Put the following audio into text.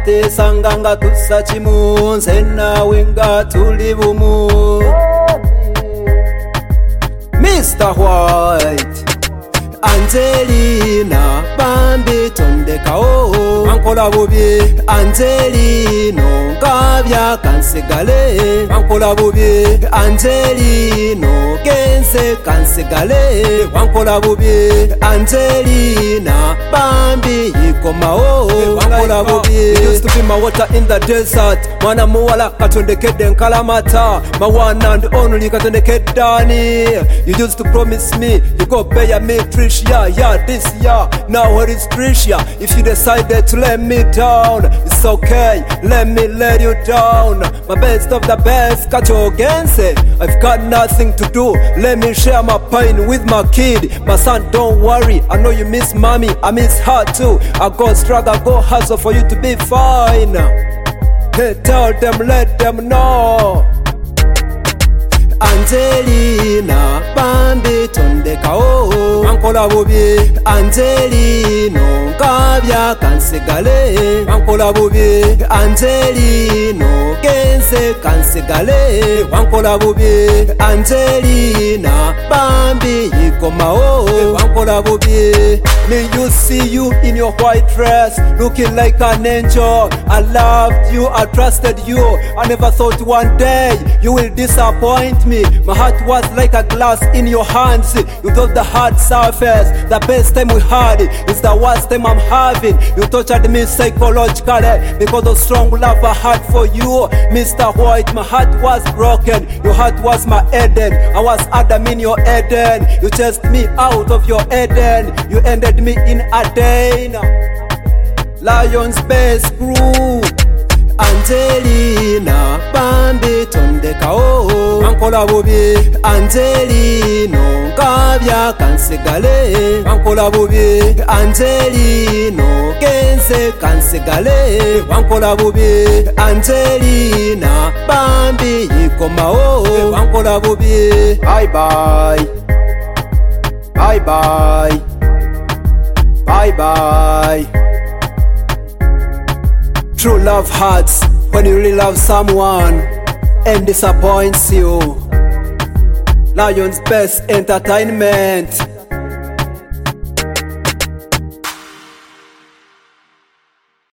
watesanga tusa chimu nze nawe nga tuli bumu. Mr. White Angelina bambi tondekao ankola bubi. Angelino ngabya kansigale ankola bubi. Angelino genze kansigale ankola bubi. Angelina bambi yikomao ankola bubi. Used to be my water in the desert, mwana muwala katondekede nkalamata, my one and only katondekede dani. You used to promise me you go pay me Tricia, yeah, this year. Now where is Tricia? If you decided to let me down, it's okay, let me let you down. My best of the best, kachogense. I've got nothing to do, let me share my pain with my kid. My son, don't worry, I know you miss mommy, I miss her too. I go struggle, go hustle for you to be fine. Hey, tell them, let them know. Angelina bambi tondekao ankola bubi. Angelino ngabya kansigale ankola bubi. Angelino genze kansigale ankola bubi. Angelina bambi yikomao ankola bubi. Me you see you in your white dress looking like an angel. I loved you, I trusted you, I never thought one day you will disappoint me. My heart was like a glass in your hands. You thought the hard surface, the best time we had is the worst time I'm having. You tortured me psychologically because of strong love I had for you. Mr. White, my heart was broken, your heart was my Eden. I was Adam in your Eden. You chased me out of your Eden, you ended me in Aden. Lion's best crew. Angelina bambi tondekao ankola bubi. Angelino ngabya kansigale ankola bubi. Angelino genze kansigale ankola bubi. Angelina bambi yikomao ankola bubi. Bye bye, bye bye, bye bye. True love hurts when you really love someone and disappoints you. Lion's best entertainment.